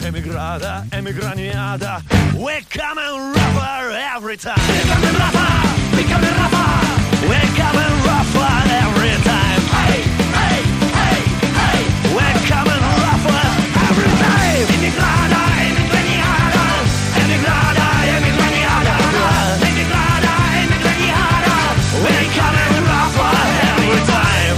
emigrada, emigraniada. We're coming rougher every time. We're coming rougher, we're coming rougher. We're coming rougher every time. Hey, hey, hey, hey. We're coming rougher every time. Emigrada, emigraniada. Emigrada, emigraniada. Emigrada, emigraniada. We're coming rougher every time.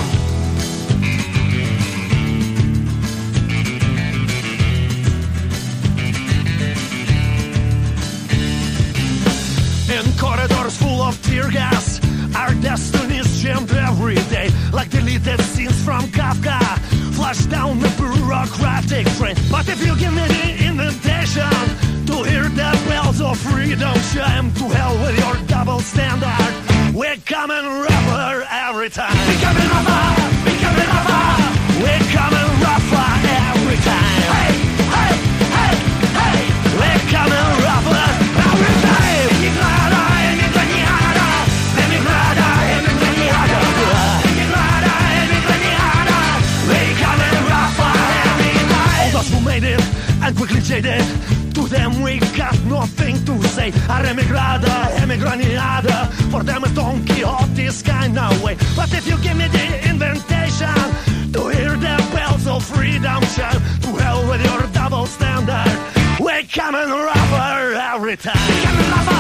In corridors full of tear gas, our destinies jammed every day, like deleted scenes from Kafka, flash down the bureaucratic train. But if you give me the invitation to hear the bells of freedom chime, to hell with your double standard. We're coming rougher every time. We're coming rougher, we're coming rougher. We're coming rougher every time. Hey, hey, hey, hey. We're coming rougher every time. Emigrada, emigraniada. Emigrada, emigraniada. Emigrada, emigraniada. We're coming rougher every time. All those who made it and quickly jaded, to them we got nothing to say. Our emigrada, emigraniada. For them it's Don Quixote's kind of way. But if you give me the invitation to hear the bells of freedom chime, to hell with your double standard. We're coming rougher every time. We're coming rougher.